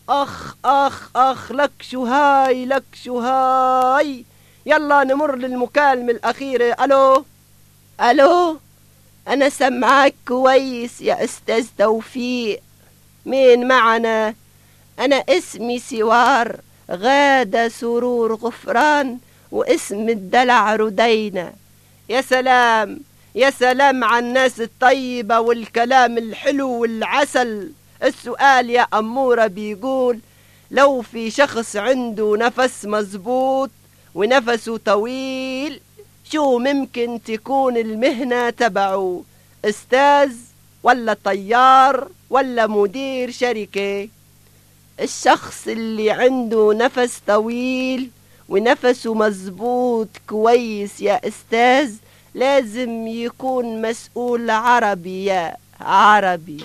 أخ أخ أخ، لك شو هاي لك شو هاي. يلا نمر للمكالمة الأخيرة. ألو ألو، أنا سمعك كويس يا أستاذ توفيق. مين معنا؟ أنا اسمي سوار غادة سرور غفران، واسم الدلع ردينا. يا سلام يا سلام على الناس الطيبة والكلام الحلو والعسل. السؤال يا أمورة بيقول: لو في شخص عنده نفس مزبوط ونفسه طويل، شو ممكن تكون المهنة تبعه؟ أستاذ ولا طيار ولا مدير شركة؟ الشخص اللي عنده نفس طويل ونفسه مزبوط كويس يا أستاذ لازم يكون مسؤول عربي يا عربي.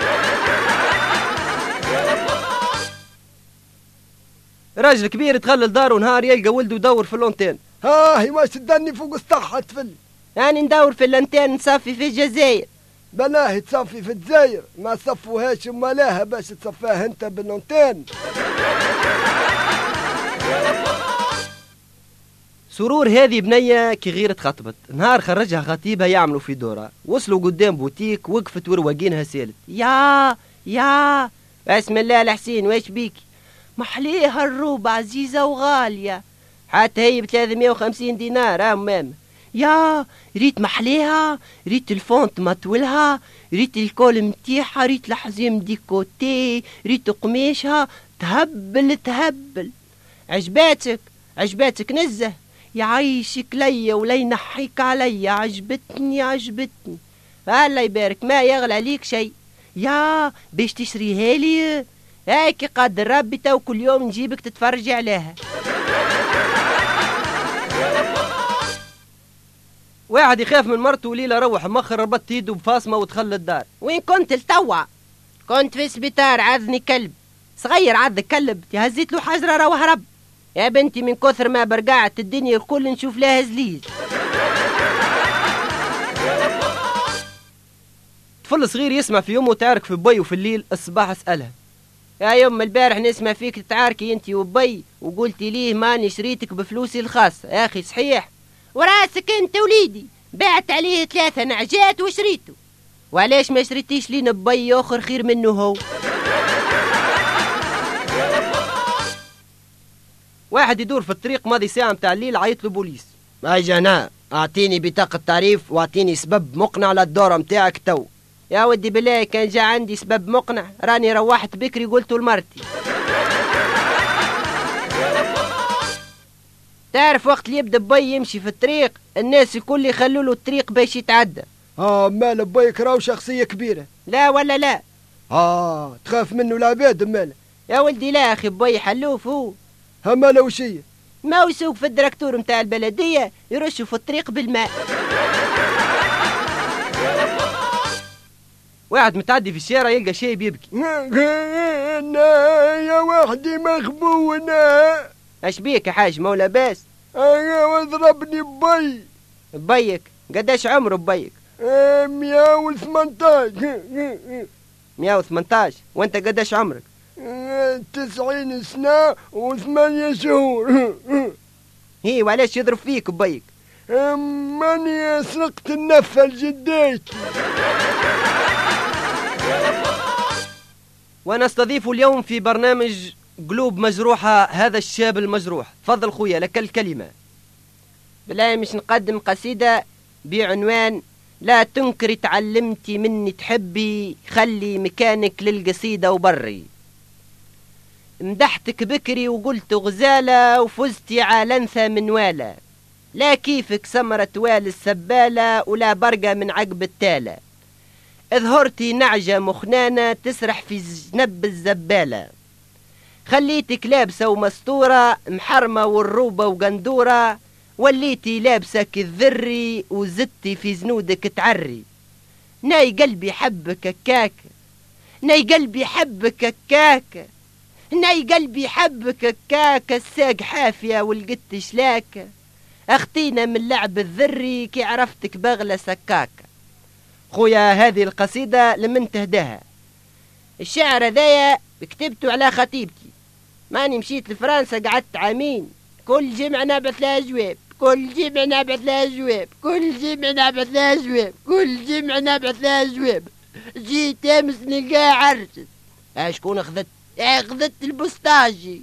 راجل كبير تخلل داره نهار يلقى ولده يدور في اللونتين. هاي واش تدني فوق السطح تفل؟ يعني ندور في اللونتين نصفي في الجزائر. بلاه تصفي في الجزائر، ما صفوهاش ملاها باش تصفاها انت باللونتين. سرور هذه بنية كي غير تخطبت، نهار خرجها خطيبها يعملوا في دورة، وصلوا قدام بوتيك وقفت ورواقينها سالت: يا بسم الله الحسين، واش بيكي؟ محليها الروب عزيزة وغالية، حتى هي ب350 دينار. ماما يا ريت محليها، ريت الفونت مطولها، ريت الكول متيحة، ريت الحزام ديكوتي، ريت قميشها تهبل. عجباتك نزه، يعيشك ليا ولا ينحيك عليا. عجبتني. الله يبارك، ما يغلى عليك شيء. يا باش تشريها لي هيك قدر ربي، تو كل يوم نجيبك تتفرج عليها. واحد يخاف من مرته وليلة روح مخر ربط يده بفاصمة ودخل الدار. وين كنت لتوا؟ كنت في السبيطار، عذني كلب صغير. عذك كلب تهزيت له حجرة روح رب. يا بنتي من كثر ما برقعت الدنيا الكل نشوف لها زليز. طفل صغير يسمع في يمه تعارك في بي، وفي الليل الصباح اسألها: يا يم البارح نسمع فيك تتعاركي انتي وبي، وقلتي ليه ماني شريتك بفلوسي الخاصة. يا اخي صحيح؟ وراسك انت وليدي، بعت عليه 3 نعجات وشريته. وعلاش ما شريتيش لينا بي اخر خير منه هو؟ واحد يدور في الطريق ماضي ساعة متاع الليل، عيط له بوليس: اجي هنا اعطيني بطاقة تعريف واعطيني سبب مقنع للدورة متاعك تو. يا ودي بالله كان جا عندي سبب مقنع راني روحت بكري قلته لمرتي. تعرف وقت اللي يبدا بي يمشي في الطريق الناس الكل يخلوا له الطريق باش يتعدى. مال بيك راهو شخصية كبيرة. لا ولا لا؟ تخاف منه العباد ماله؟ يا ولدي لا اخي، بي حلوف هو. ماله وشية؟ ما هو يسوق في الدركتور متاع البلدية يرشوا في الطريق بالماء. واحد متعدي في الشارع يلقى شيء يبكي. يا وحدي مخبونة. اش بيك يا حاج؟ مو لاباس؟ وضربني بي. بيك قداش عمره بيك؟ 118. 118. وانت قداش عمرك؟ 90 سنة و8 شهور. هي وعلاش يضرب فيك بيك؟ ماني سرقت النفة لجديتي. وانا استضيف اليوم في برنامج قلوب مجروحة هذا الشاب المجروح. تفضل خويا لك الكلمة. بالله مش نقدم قصيدة بعنوان: لا تنكري تعلمتي مني تحبي، خلي مكانك للقصيدة وبري. مدحتك بكري وقلت غزالة، وفزتي على من والا. لا كيفك سمرة وال السبالة، ولا برقة من عقب التالة. اظهرتي نعجة مخنانة تسرح في جنب الزبالة. خليتك لابسة ومستورة محرمة والروبة وقندورة، وليتي لابسة كالذري وزدتي في زنودك تعري. ناي قلبي حبك الكاك، ناي قلبي حبك الكاك، ناي قلبي حبك الكاك. الساق حافية والقت شلاك، اختينا من لعب الذري كي عرفتك بغلة سكاك. خويا هذه القصيدة لمن تهداها؟ الشعر ذايا كتبته على خطيبتي. ماني مشيت لفرنسا قعدت عامين، كل جمعة نبعث لها جواب، كل جمعة نبعث لها جواب، كل جمعة نبعث لها جواب، كل جمعة نبعث لها جواب. جيت امس نلقاها عرست. شكون اخذت؟ اخذت البوسطاجي.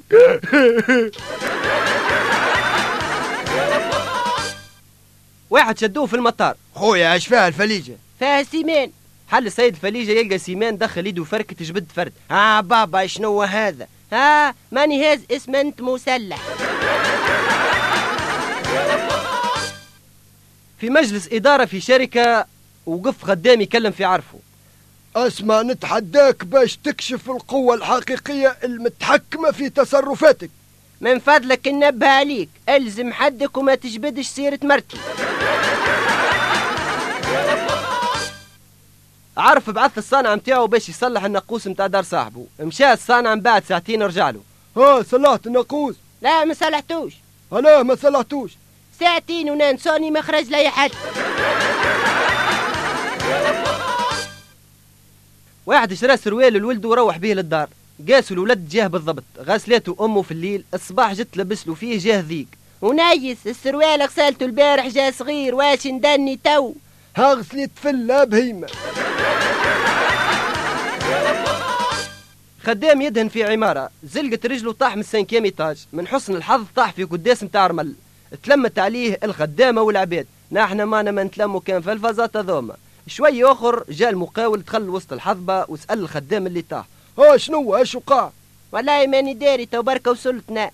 واحد شدوه في المطار. خويا اش فيها الفليجة؟ فيها سيمان. حل السيد الفليجة يلقى سيمان دخل يده فرك تجبد فرد. بابا شنو هذا؟ ماني هاز اسمنت مسلح. في مجلس إدارة في شركة وقف خدام يكلم في عرفه. اسمع، نتحداك باش تكشف القوة الحقيقية المتحكمة في تصرفاتك. من فضلك ننبه عليك، الزم حدك وما تجبدش سيرة مرتي. عرف بعث الصانع متاعه باش يصلح الناقوس متاع دار صاحبه. مشى الصانع من بعد ساعتين رجع له. صلحت الناقوس؟ لا ما صلحتوش. لا ما صلحتوش. ساعتين ونانسوني ما خرج لي حد. واحد شرى سروال لولده وروح به للدار، قاسوا الولد جاه بالضبط، غسلاته امه في الليل، الصباح جت لبس له فيه جاه ذيك. ونايس السروال غسلته البارح جا صغير، واش ندني تو؟ غسلت فلا بهيمة. خدام يدهن في عمارة، زلقت رجله طاح من 5 ايطاج، من حسن الحظ طاح في قداس متاع رمل. تلمت عليه الخدامة والعباد، نحن ما نتلموا كان في الفازات ذوما. شوي اخر جاء المقاول دخل وسط الحظبة وسأل الخدام اللي طاح. شنو اش وقع؟ والله ماني داري، تو بركة وصلتنا.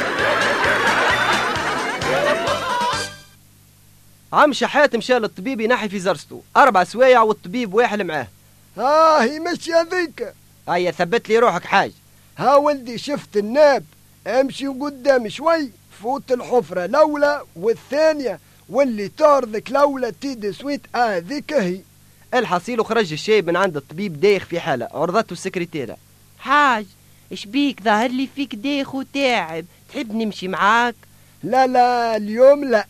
عم شحات مشى للطبيب ينحي في زرسته، 4 سوايع والطبيب واحد معاه. هي مشي هذيك. هيا ثبت لي روحك حاج. ولدي شفت الناب، امشي قدام شوي، فوت الحفرة الأولى والثانية، واللي تارضك الأولى تيد سويت هذيك هي. الحصيل وخرج الشايب من عند الطبيب دايخ في حالة، عرضته السكرتيرة. حاج اش بيك ظاهر لي فيك دايخ وتاعب، تحب نمشي معاك؟ لا اليوم لا.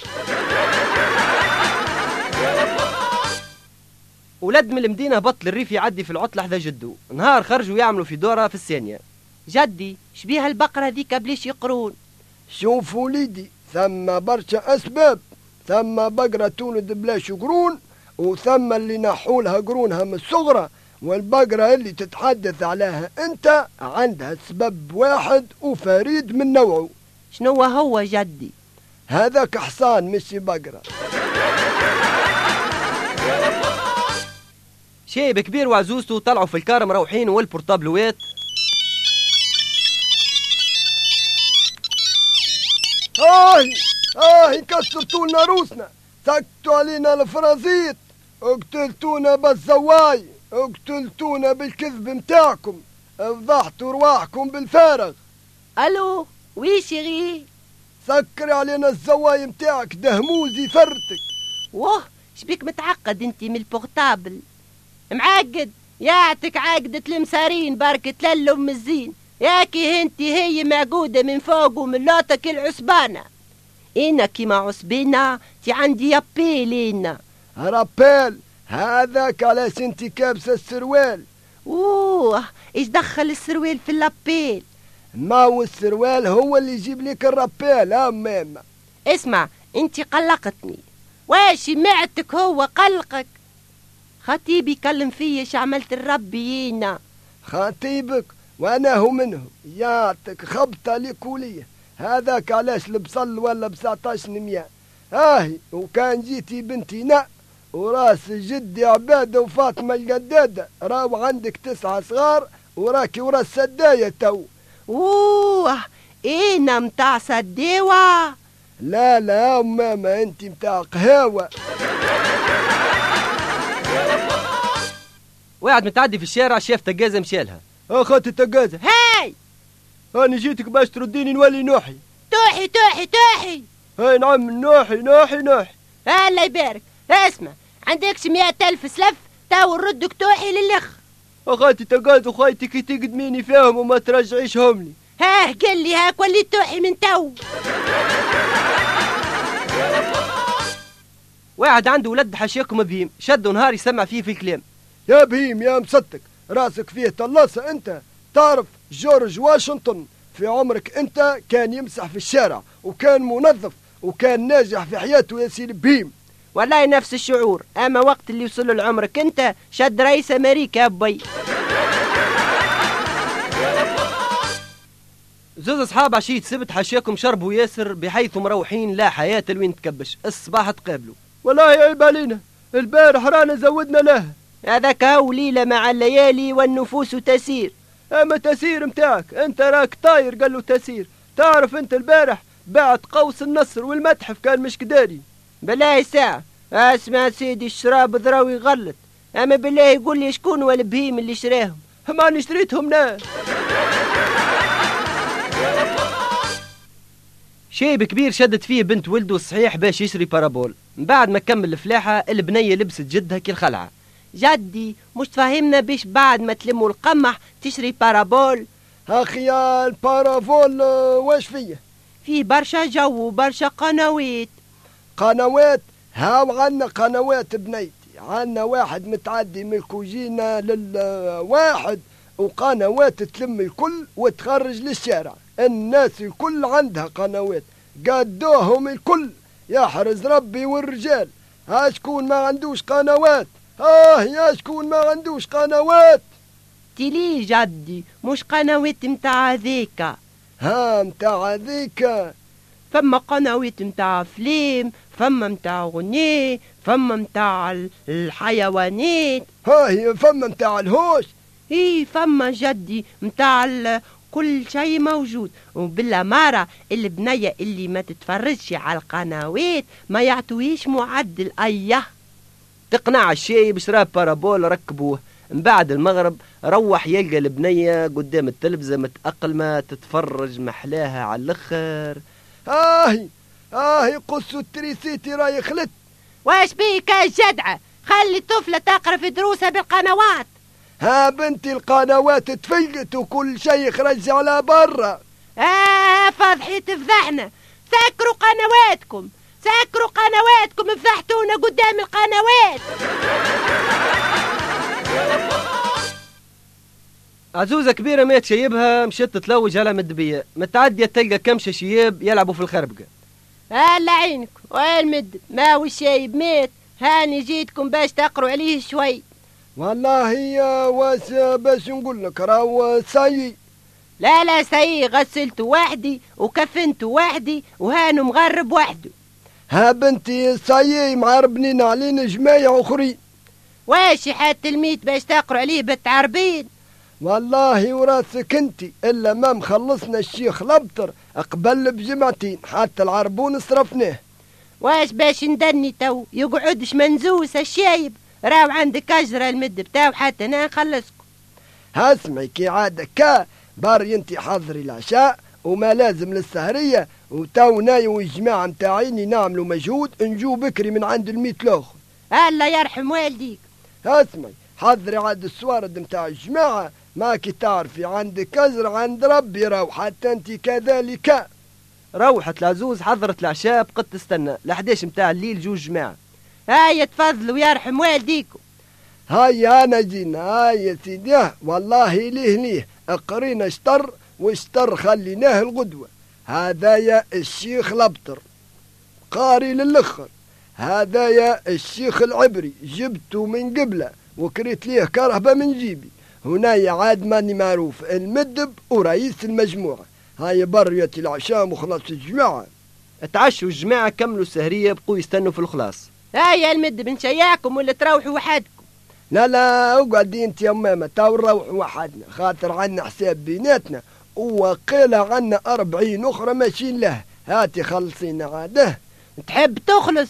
ولد من المدينة هبط للريف يعدي في العطلة حدا جدو، نهار خرجوا يعملوا في دورة في الثانية. جدي شبيها البقرة ذيك بليش يقرون؟ شوف وليدي، ثم برشا أسباب، ثم بقرة تولد بلاش قرون، وثم اللي نحولها قرونها من الصغرى، والبقرة اللي تتحدث عليها انت عندها سبب واحد وفريد من نوعه. شنو هو جدي؟ هذاك حصان مش بقرة. شايب كبير وعزوزته طلعوا في الكار مروحين والبورتابلوات. كسرتوا لنا روسنا، سكتوا علينا الفرازيت، اقتلتونا بالزواي، اقتلتونا بالكذب متاعكم، فضحتوا رواحكم بالفارغ. الو وي شيري؟ سكري علينا الزواي متاعك، دهموزي فرتك. واه شبيك متعقد انت من البورتابل؟ معقد يعتك عقدة المسارين بارك تللم من الزين، ياكي انت هي معقودة من فوق ومن لوتك العصبانة. إنا كيما عصبينا تي عندي يابيلينا. رابيل هذاك علاش انت كابسة السروال. ايش دخل السروال في اللابيل؟ ما هو السروال هو اللي يجيب لك الرابيل. ماما اسمع، انت قلقتني. واش معتك هو قلقك؟ خطيبي كلم فيا شعملت الربينا. خطيبك وانا هو منهم، يعطيك خبطة لكولية. هذاك علاش البصل ولا ب19 وكان جيتي بنتي وراس جدي عبادة وفاطمة القدادة، راو عندك 9 صغار وراكي ورا السداية تو. انا متاع سداوة؟ لا ماما انت متاع قهاوة. واحد متعدي في الشارع شاف تقازة مشالها. اخوتي تقازة، هاي انا جيتك باش ترديني نولي نوحي. توحي هاي نعم نوحي. الله يبارك. اسمع، عندكش 100,000 سلف تو نردك توحي للخ. اخوتي تقازة وخايتي كي تقدميني فيهم وما ترجعيشهم لي. قل لي هاك وليت توحي من تو. واحد عنده ولد حشيكم بهيم، شدوا نهار يسمع فيه في الكلام. يا بهيم يا مصدق، راسك فيه طلاسة انت، تعرف جورج واشنطن في عمرك انت كان يمسح في الشارع وكان منظف وكان ناجح في حياته يا سيدي بهيم. والله نفس الشعور، اما وقت اللي وصل لعمرك انت شد رئيس امريكا بي. زوز اصحاب عشية سبت حاشيكم شربوا ياسر بحيث مروحين لا حياة لوين تكبش. الصباح تقابلوا. والله عيب علينا، البارح رانا زودنا له. هذاك هو ليلة مع الليالي والنفوس تسير. اما تسير متاعك انت راك طاير. قال له تسير. تعرف انت البارح بعد قوس النصر والمتحف كان مش كداري. بالله ساعة اسمع سيدي الشراب ذراوي يغلط، اما بالله يقول لي شكون هو البهيم اللي شراهم؟ ماني شريتهم ناس. شيب كبير شدت فيه بنت ولده الصحيح باش يشري بارابول. من بعد ما كمل الفلاحة البنية لبست جدها كي الخلعة. جدي مش تفهمنا بيش بعد ما تلموا القمح تشري بارابول؟ اخي البارابول واش فيه برشا جو وبرشا قنوات. قنوات؟ هاو عنا قنوات بنيتي، عنا واحد متعدي من الكوجينة للواحد وقنوات تلم الكل وتخرج للشارع. الناس الكل عندها قنوات قادوهم الكل، يحرز ربي والرجال. هاشكون ما عندوش قنوات؟ يا شكون ما عندوش قنوات؟ تلي جدي مش قنوات متاع ذيكا. متاع ذيكا؟ فما قنوات متاع فليم، فما متاع غني، فما متاع الحيوانات. فما متاع الهوش. فما جدي متاع كل شيء موجود. وبالأمارة البنية اللي ما تتفرجش على القنوات ما يعطويش معدل. تقنع الشاي بشراب بارابول ركبوه. من بعد المغرب روح يلقى البنية قدام التلفزة متأقلمة تتفرج محلاها على الاخر. قصوا التريسيتي راي خلت. واش بيك يا جدعة؟ خلي الطفلة تقرا في دروسها بالقنوات. بنتي القنوات تفلقت وكل شيء خرج على برا. فضحي تفضحنا. سكروا قنواتكم، سكروا قنواتكم، فضحتونا قدام القنوات. عزوزة كبيرة ما تشيبها مشت تتلوج على مدبية متعدية تلقى كمشة شياب يلعبوا في الخربقة. لا عينك والمد ما هو الشايب مات. هاني جيتكم باش تقروا عليه شوي. والله واش باش نقول لك راهو سايي. لا سايي، غسلته وحدي وكفنته وحدي وهانو مغرب وحده. بنتي سايي معربنين علينا جمايع اخرين. واش حتى الميت باش تقروا عليه بالتعربين؟ والله وراسك انتي الا ما مخلصنا الشيخ لبطر قبل بجمعتين حتى العربون صرفناه. واش باش ندني تو يقعدش منزوس الشايب؟ راو عندك اجر المد بتاعو حتى انا نخلصكم. اسمعي كي عادك باري انتي حضري العشاء وما لازم للسهرية وتو ناي والجماعة متاعيني نعملوا مجهود نجو بكري من عند الميت الاخر. الله يرحم والديك. اسمعي حضري عاد السوارد متاع الجماعة ماكي تعرفي عندك اجر عند ربي راو حتى انتي كذلك. روحت العزوز حضرت العشاء بقت تستنى ل11 متاع الليل جو الجماعة. هيا تفضلوا يرحم والديكم. هيا انا جينا. يا سيدي والله ليه قرينا اشتر واشتر خليناه الغدوة. هذا يا الشيخ لبطر قاري للأخر. هذا يا الشيخ العبري جبته من قبله وكريت ليه كرهبة من جيبي. هنا عاد ماني معروف المدب ورئيس المجموعة. هاي برية العشاء وخلاص الجماعة. اتعشوا الجماعة كملوا السهرية بقوا يستنوا في الخلاص. هيا المدب نشيعكم ولا تروحوا وحدكم؟ لا اقعدي انت يا ماما تو نروحوا وحدنا خاطر عنا حساب بيناتنا وقيل عنا 40 اخرى ماشيين له. هاتي خلصينا عاده. تحب تخلص؟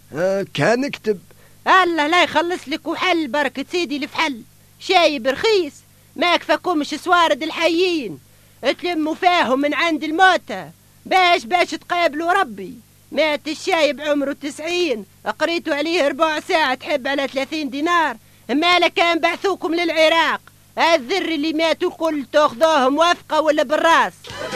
كان اكتب. الله لا يخلص لك وحل بركة سيدي الفحل. شايب رخيص ما كفاكمش سوارد الحيين تلموا فاهم من عند الموتى باش تقابلوا ربي. مات الشايب عمره 90 قريتوا عليه 4 ساعة تحب على 30 دينار. ما كان بعثوكم للعراق الذر اللي ماتوا كل تاخذوهم وفقة ولا بالراس.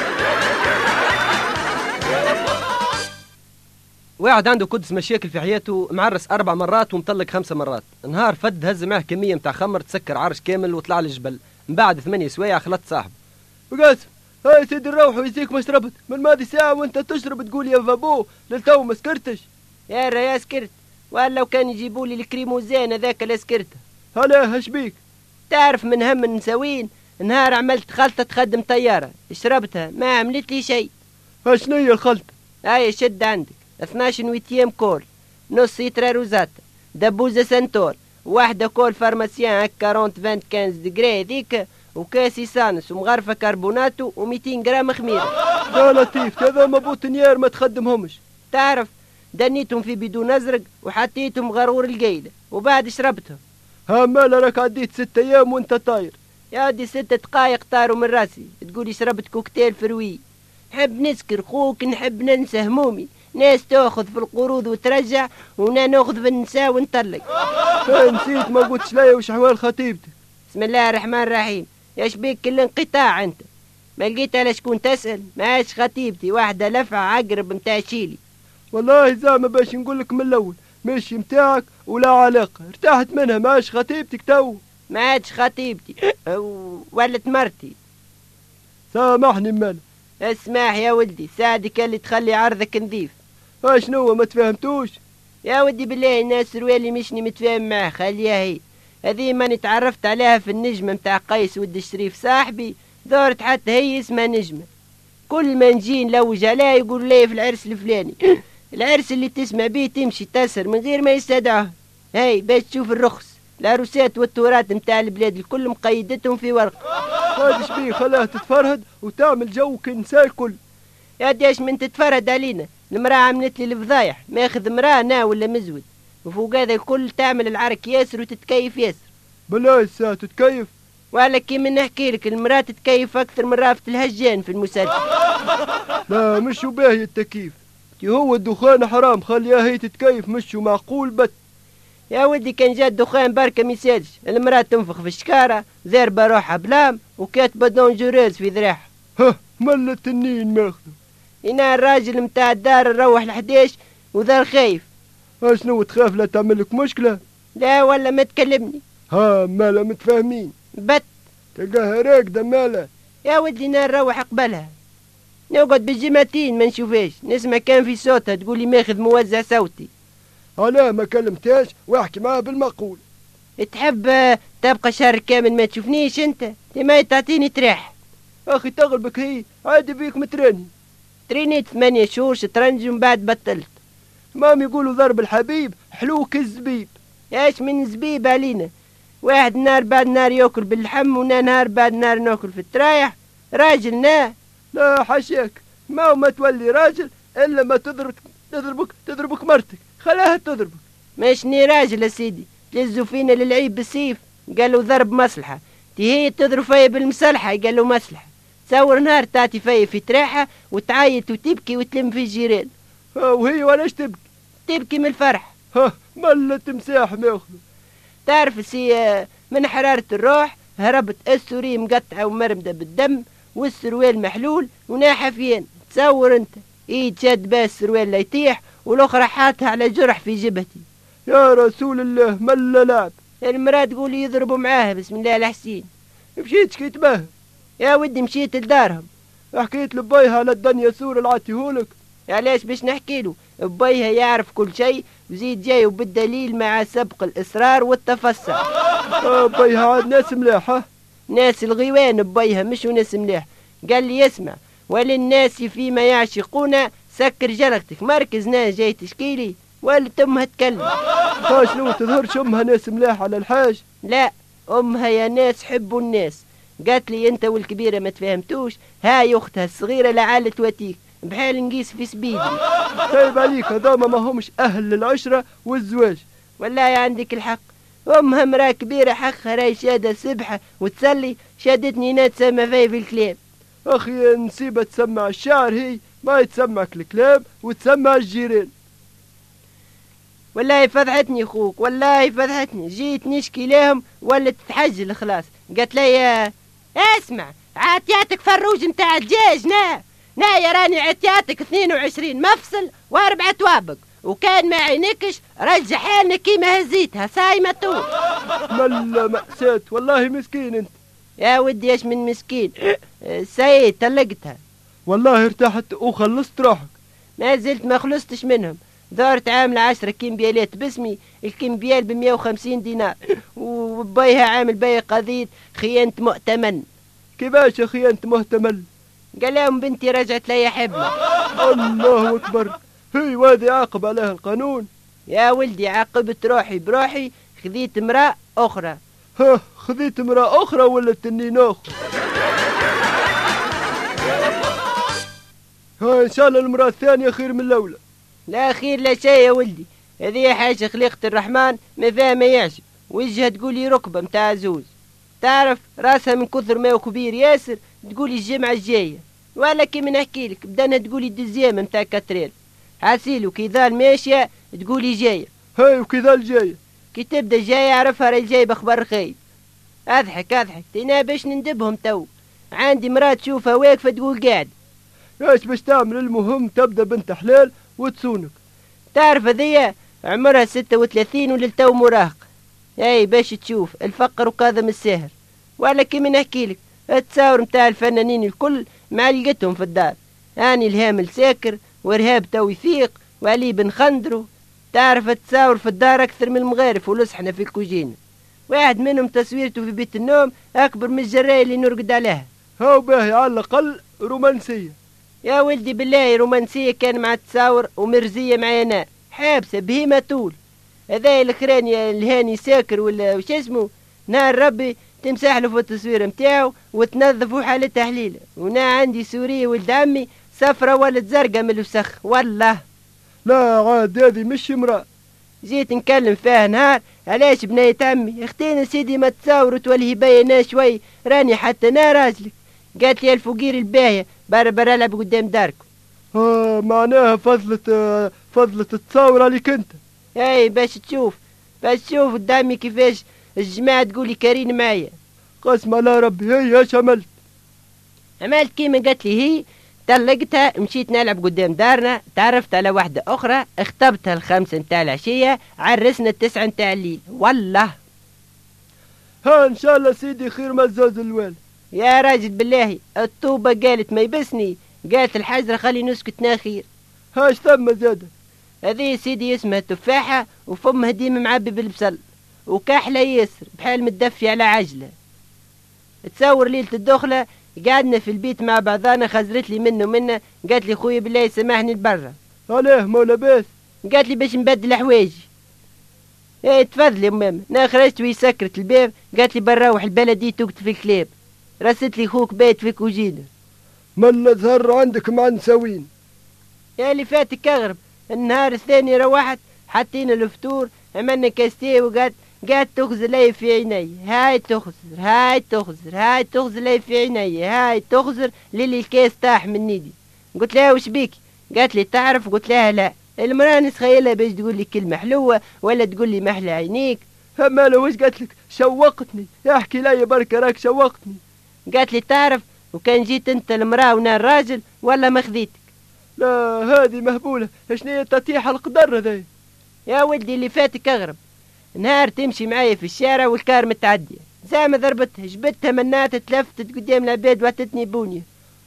واحد عنده قدس مشاكل في حياته معرس 4 مرات ومطلق 5 مرات. نهار فد هز معه كمية متاع خمر تسكر عرش كامل وطلع للجبل. من بعد 8 سوايع خلط صاحبه. بقاسم هاي سيدي نروح ويزيك ما شربت من ماضي ساعة وانت تشرب تقول يا فابو للتو ما سكرتش. يا يا سكرت، ولا لو كان يجيبوا لي الكريموزين هذاك لا سكرته. هلا هش بيك؟ تعرف من هم النساوين نهار عملت خلطة تخدم طيارة شربتها ما عملت لي شيء. شنيا الخلطة؟ هاي شد عندك 12 ويتيام كول، نص لتر روزاتا، دبوزة سنتور، واحدة كول فارماسيان هكا 40-25 دقري هذيك، وكاسي سانس ومغرفة كربوناتو و200 غرام خميرة. يا لطيف هذا مبوتنيار ما تخدمهمش. تعرف دنيتهم في بدون أزرق وحطيتهم غرور القيلة وبعد شربتهم. ها مالا راك عديت 6 أيام وانت طاير. يا ودي 6 دقايق طاروا من راسي تقولي شربت كوكتيل فروي. نحب نسكر خوك، نحب ننسى همومي، ناس تاخذ في القروض وترجع وانا ناخذ في النساء ونطلق. نسيت ما قلتش ليا وش احوال خطيبتك. بسم الله الرحمن الرحيم. ياش بيك كل انقطاع انت؟ ما لقيت على شكون تسأل؟ ماش خطيبتي واحدة لفعة عقرب متاع شيلي. والله زعما باش نقول لك من الاول ماشي متاعك ولا علاقة، ارتحت منها ماش خطيبتك تو. ما عادش خطيبتي ولت مرتي. سامحني مالا. اسمح يا ولدي ساعدك اللي تخلي عرضك نظيف. شنو ما تفهمتوش؟ يا ودي بالله الناس روالي مشني متفاهم معاه خليها هي. هذه ماني تعرفت عليها في النجمة متاع قيس ود الشريف صاحبي، دارت حتى هي اسمها نجمة. كل ما نجي نلوج عليها يقول لي في العرس الفلاني العرس اللي تسمع بيه تمشي تسهر من غير ما يستدعوه. هاي باش تشوف الرخص العروسات والتورات متاع البلاد الكل مقيدتهم في ورق. هذا شبيه خلاها تتفرهد وتعمل جو كنساء الكل. يا ديش من تتفرهد علينا، المرأة عملت لي الفضايح، ماخذ مرأة نا ولا مزود، وفوق هذا الكل تعمل العرك ياسر وتتكيف ياسر. بلا الساعة تتكيف؟ ولا كيما نحكي لك المرأة تتكيف أكثر من رافة الهجان في المسلسل. لا مش باهي التكييف، هو الدخان حرام، خليها هي تتكيف مش معقول بت. يا ودي كان جا الدخان بركة ميسالش، المرأة تنفخ في الشكارة زاربة روحها بلام وكاتبة دونجوروز في ذراعها. ها ملة التنين ماخذه. هنا الراجل متاع الدار نروح ل11 وذار خايف. شنو تخاف لا تعمل لك مشكلة؟ لا ولا ما تكلمني. ها مالا متفاهمين. بت تلقاها راكدة مالا. يا ودي نروح قبلها، نقعد بالجماتين ما نشوفاش، نسمع كان في صوتها تقولي ماخذ موزع صوتي. أنا ما كلمتهاش واحكي معها بالمقول. تحب تبقى شهر كامل ما تشوفنيش انت؟ ما تعطيني تريح. أخي تغلبك هي عادي بيك متراني. ترينيت 8 شهور شطرنج ومن بعد بطلت. مام يقولوا ضرب الحبيب حلو كالزبيب. ايش من زبيب علينا؟ واحد نهار بعد نهار ياكل باللحم نهار بعد نهار ناكل في الترايح. راجلنا لا حاشاك، ما تولي راجل الا ما تضربك مرتك، خلاها تضربك. ماشني راجل يا سيدي، تلزوا فينا للعيب بالسيف، قالوا ضرب مصلحة، هي تضرب فيا بالمصلحة قالوا مصلحة. تصور نهار تعطي فيا في تراحة وتعيط وتبكي وتلم في الجيران. وهي ولاش تبكي؟ تبكي من الفرح. ملة تمساح ماخذه. تعرف سي من حرارة الروح هربت السوري مقطعة ومرمدة بالدم والسروال محلول وناحفين. تصور انت ايد شاد بها السروال لا يطيح والاخرى حاتها على جرح في جبهتي. يا رسول الله ملا لعب. المرأة تقول يضربوا معاها بسم الله الحسين. مشيت شكيت بها؟ يا ودي مشيت لدارهم. حكيت لبيها على الدنيا سور اللي عطيهولك. علاش باش نحكي له؟ بيها يعرف كل شيء وزيد جاي وبالدليل مع سبق الإصرار والتفسع. بيها عاد ناس ملاحة، ناس الغيوان بيها مش ناس ملاح. قال لي يسمع وللناس فيما يعشقون سكر جرقتك، مركزنا جاي تشكيلي ولا تمها تكلم. شنو تظهرش امها ناس ملاح على الحاج؟ لا امها يا ناس حبوا الناس. قالت لي انت والكبيرة ما تفهمتوش، هاي اختها الصغيرة لعالة وتيك بحال نقيس في سبيدي. طيب عليك هذوما ما همش اهل للعشرة والزواج. والله عندك الحق، امها مرا كبيرة حقها راي شادة سبحة وتصلي، شادتني انا تسمى فيا في الكلام. اخي نسيبة تسمع الشعر هي ما يتسمعك الكلام وتسمع الجيران. والله فضحتني خوك، والله فضحتني، جيت نشكي لهم ولا تتحجل خلاص. قالت لي اسمع عاتياتك فروج نتاع الدجاج نا يا راني عتياتك 22 مفصل و4 توابق، وكان ما عينكش رجع حالنا كيما هزيتها صايمة طول. ملا مأساة والله مسكين انت. يا ودي ايش من مسكين. سيد طلقتها. والله ارتحت وخلصت روحك. ما زلت ما خلصتش منهم. دارت عاملة 10 كمبيالات باسمي، الكمبيال ب150 دينار، وبيها عامل بيها قضية خيانة مؤتمن. كيفاش يا خي انت مهتمل؟ قال لهم بنتي رجعت لي حبلة. الله اكبر. هي وادي عاقب عليها القانون. يا ولدي عاقبت روحي بروحي، خذيت امرأة أخرى. ها خذيت امرأة أخرى ولا تنين أخرى؟ ها إن شاء الله المرأة الثانية خير من الأولى. لا خير لا شيء يا ولدي، هذه حاجة خليقة الرحمن ما فيها ما يعجب، وجهها تقولي ركبة متاع زوز، تعرف راسها من كثر ما هو كبير ياسر تقولي الجمعة الجاية، ولا كي من نحكي لك بدنا تقولي دزيامة متاع كاتريل، حاسيلو كي ذا ماشية تقولي جاية. هاي وكذا الجاية كي تبدا جاية عرفها راهي جايبة خبر خايب. اضحك تينا باش نندبهم تو، عندي مرأة تشوفها واقفة تقول قاعد. ايش باش تعمل؟ المهم تبدا بنت حلال وتصونك. تعرف هذيا عمرها 36 وللتو مراهق. اي باش تشوف الفقر وكاظم الساهر، ولا كيما نحكي لك التصاور متاع الفنانين الكل معلقتهم في الدار، اني الهامل ساكر وارهاب تو يفيق وعلي بن خندرو. تعرف التصاور في الدار اكثر من المغارف ولصحنا في الكوجينة، واحد منهم تصويرته في بيت النوم اكبر من الجراية اللي نرقد عليها. هاو باهي على الاقل رومانسية. يا ولدي بالله رومانسية كان مع التصاور ومرزية معي انا، حابسة بهيمة طول. هذا الاخراني الهاني ساكر ولا وش اسمه، نهار ربي تمسح له في التصوير متاعو وتنظفوا حالة تحليله. ونا عندي سورية ولد عمي صفرة ولد زرقاء من الوسخ والله. لا عاد هذه مش امرأة. جيت نكلم فيها نهار علاش بنية عمي اختينا سيدي ما تصاور وتولي بينا شوي، راني حتى انا راجلك. قالت لي الفقير الباهية برا العب قدام داركم. معناها فضلة التصاور عليك انت. اي باش تشوف قدامي كيفاش الجماعة تقولي كارين معايا. قسم على ربي. هي ايش عملت كيما قالت لي هي، طلقتها مشيت نلعب قدام دارنا، تعرفت على واحدة أخرى اختبتها 5 نتاع العشية، عرسنا 9 نتاع الليل والله. ها ان شاء الله سيدي خير ما زوز الوالد. يا راجل بالله الطوبة قالت ما يبسني، قالت الحجرة خلي نسكت ناخير. هاش ثم زادة. هذه سيدي اسمها تفاحة وفمها ديما معبي بالبصل وكحلة ياسر بحال متدفي على عجلة. تصور ليلة الدخلة قعدنا في البيت مع بعضانا، خزرت لي منه قالت لي خويا بالله سامحني لبرا. عليه مو لاباس؟ قالت لي باش نبدل حوايجي. ايه تفضلي ماما. انا خرجت وهي سكرت الباب قالت لي بنروح البلدي توقت في الكلاب، رست لي خوك بايت في كوجينة. من ظهر عندك مع نساوين. يا اللي فاتك اغرب. النهار الثاني روحت حطينا الفطور عملنا كاستيه وقعدت تغزر لي في عيني، هاي تغزر لي في عيني، هاي تغزر للي الكاس طاح من نيدي. قلت لها وش بيكي؟ قالت لي تعرف؟ قلت لها لا. المرأة نتخيلها باش تقول لي كلمة حلوة ولا تقول لي محلى عينيك. مالا وش قالت لك؟ شوقتني. احكي لي بركة راك شوقتني. قالت لي تعرف وكان جيت انت المرأة وانا الراجل ولا ما خذيتك. لا هذه مهبولة. شنو هي تطيح القدر هذي؟ يا ولدي اللي فاتك اغرب. نهار تمشي معايا في الشارع والكار متعدية زعما ضربتها جبتها منات تلفتت قدام العباد وعطتني بونية.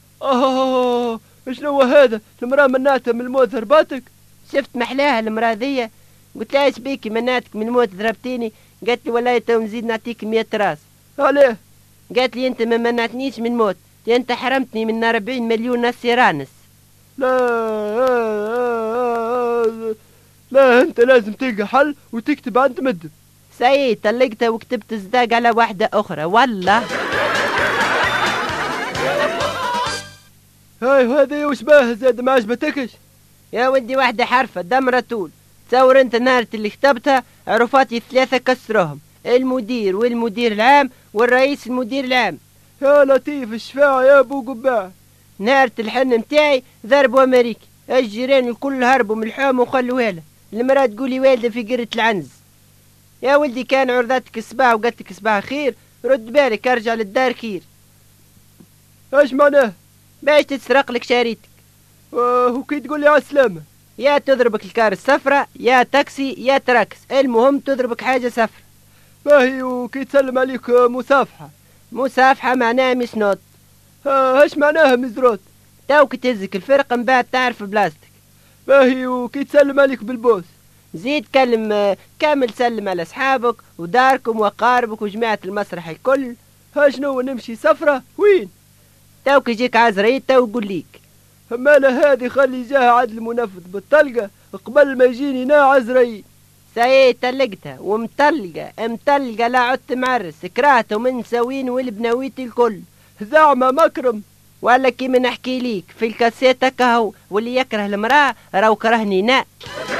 شنو هذا؟ المرأة مناتها من الموت ضرباتك؟ شفت محلاها المرأة ذي. قلت لها ايش بيكي مناتك من الموت ضربتيني؟ قالت لي والله تو نزيد نعطيك 100 راس. عليه؟ قالت لي انت ما منعتنيش من موت، انت حرمتني من 40 مليون نصيرانس. لا انت لازم تلقى حل وتكتب عند مدب. سيد طلقتها وكتبت صداق على واحدة أخرى والله. هاي وهذا وش باه زاد ما عجبتكش؟ يا ودي واحدة حرفة دمرة طول. تصور انت نهار اللي كتبتها عرفاتي 3 كسروهم، المدير والمدير العام والرئيس المدير العام. يا لطيف الشفاعة يا ابو قباع. نهار الحن متاعي ضربوا امريكي، الجيران الكل هربوا من الحوم وخلوها له. المرأة تقولي والدة في قرة العنز. يا ولدي كان عرضتك الصباح وقالت لك صباح خير، رد بالك ارجع للدار خير. ايش معناه؟ باش تسرق لك شريتك. وكي تقول لي على السلامة؟ يا تضربك الكار الصفرة يا تاكسي يا تراكس، المهم تضربك حاجة صفرة. باهي وكي تسلم عليك مصافحة. مصافحة معناها مسنوت. هاش معناها مزروت؟ توك تهزك الفرق من بعد تعرف بلاستيك. باهي وكي تسلم عليك بالبوس زيد كلم كامل سلم على أصحابك وداركم وأقاربك وجماعة المسرح الكل. ها شنو نمشي سفرة وين؟ توك يجيك عزريت تو يقول ليك. همانا هادي خلي جاها عدل المنفذ بالطلقة قبل ما يجيني نا عزريت. سايه طلقتها ومطلقة لا عدت معرس كرهته من سوين والبناويت الكل. زعمة مكرم ولا كي من احكي ليك في الكاسيت كهو واللي يكره المرأة راو كرهني نا.